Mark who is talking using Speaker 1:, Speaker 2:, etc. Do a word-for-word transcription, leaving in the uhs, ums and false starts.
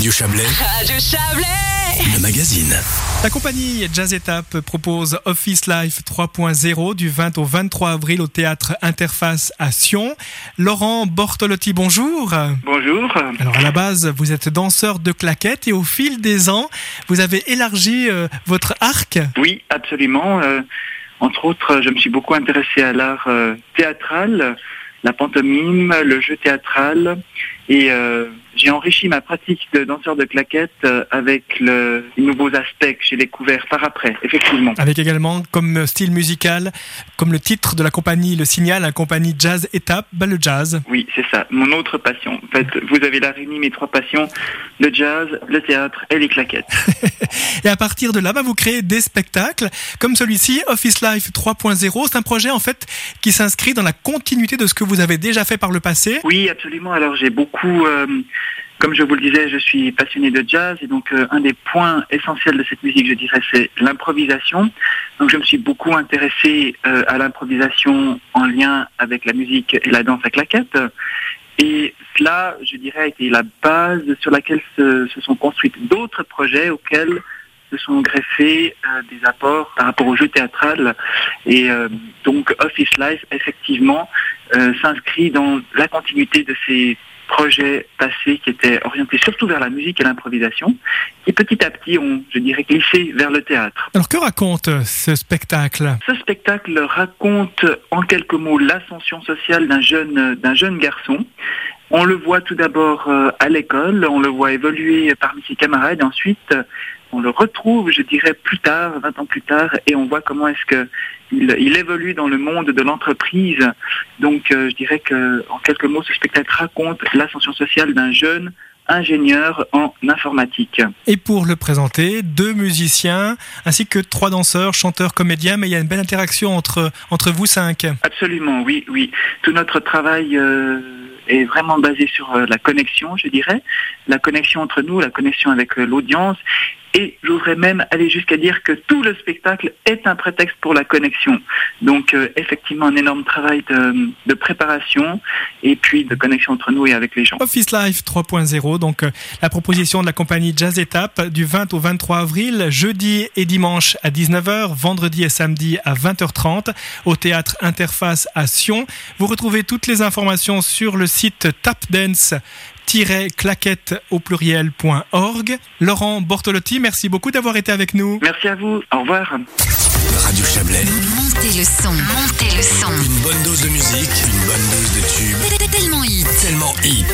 Speaker 1: Radio Chablais.
Speaker 2: Radio Chablais.
Speaker 1: Le magazine.
Speaker 3: La compagnie Jazz Étape propose Office Life trois point zéro du vingt au vingt-trois avril au théâtre Interface à Sion. Laurent Bortolotti, bonjour.
Speaker 4: Bonjour.
Speaker 3: Alors à la base, vous êtes danseur de claquettes et au fil des ans, vous avez élargi euh, votre arc.
Speaker 4: Oui, absolument. Euh, entre autres, je me suis beaucoup intéressé à l'art euh, théâtral, la pantomime, le jeu théâtral et euh, j'ai enrichi ma pratique de danseur de claquettes euh, avec le, les nouveaux aspects que j'ai découverts par après, effectivement.
Speaker 3: Avec également comme style musical, comme le titre de la compagnie le signale, la compagnie Jazz Étape, bah, le jazz.
Speaker 4: Oui, c'est ça, mon autre passion. En fait, vous avez là réuni mes trois passions, le jazz, le théâtre et les claquettes.
Speaker 3: Et à partir de là, bah, vous créez des spectacles comme celui-ci, Office Life trois point zéro. C'est un projet en fait qui s'inscrit dans la continuité de ce que vous avez déjà fait par le passé.
Speaker 4: Oui, absolument. Alors j'ai beaucoup... Euh, Comme je vous le disais, je suis passionné de jazz et donc euh, un des points essentiels de cette musique, je dirais, c'est l'improvisation. Donc je me suis beaucoup intéressé euh, à l'improvisation en lien avec la musique et la danse à claquettes. Et cela, je dirais, a été la base sur laquelle se, se sont construits d'autres projets auxquels se sont greffés euh, des apports par rapport au jeu théâtral. Et euh, donc Office Life, effectivement, euh, s'inscrit dans la continuité de ces projets passés qui étaient orientés surtout vers la musique et l'improvisation, et petit à petit ont, je dirais, glissé vers le théâtre.
Speaker 3: Alors que raconte ce spectacle ?
Speaker 4: Ce spectacle raconte en quelques mots l'ascension sociale d'un jeune, d'un jeune garçon. On le voit tout d'abord à l'école, on le voit évoluer parmi ses camarades, et ensuite on le retrouve, je dirais, plus tard, vingt ans plus tard, et on voit comment est-ce que il, il évolue dans le monde de l'entreprise. Donc, euh, je dirais que, en quelques mots, ce spectacle raconte l'ascension sociale d'un jeune ingénieur en informatique.
Speaker 3: Et pour le présenter, deux musiciens, ainsi que trois danseurs, chanteurs, comédiens, mais il y a une belle interaction entre, entre vous cinq.
Speaker 4: Absolument, oui, oui. Tout notre travail euh, est vraiment basé sur euh, la connexion, je dirais, la connexion entre nous, la connexion avec euh, l'audience. Et j'oserais même aller jusqu'à dire que tout le spectacle est un prétexte pour la connexion. Donc euh, effectivement un énorme travail de, de préparation et puis de connexion entre nous et avec les gens.
Speaker 3: Office Life trois point zéro, donc euh, la proposition de la compagnie Jazz Étape du vingt au vingt-trois avril, jeudi et dimanche à dix-neuf heures, vendredi et samedi à vingt heures trente au théâtre Interface à Sion. Vous retrouvez toutes les informations sur le site tapdance claquette au pluriel.org. Laurent Bortolotti, merci beaucoup d'avoir été avec nous.
Speaker 4: Merci à vous, au revoir.
Speaker 1: Radio Chablais.
Speaker 2: Montez le son, montez le son.
Speaker 1: Une bonne dose de musique, une bonne dose de tubes.
Speaker 2: Tellement hit.
Speaker 1: Tellement hit.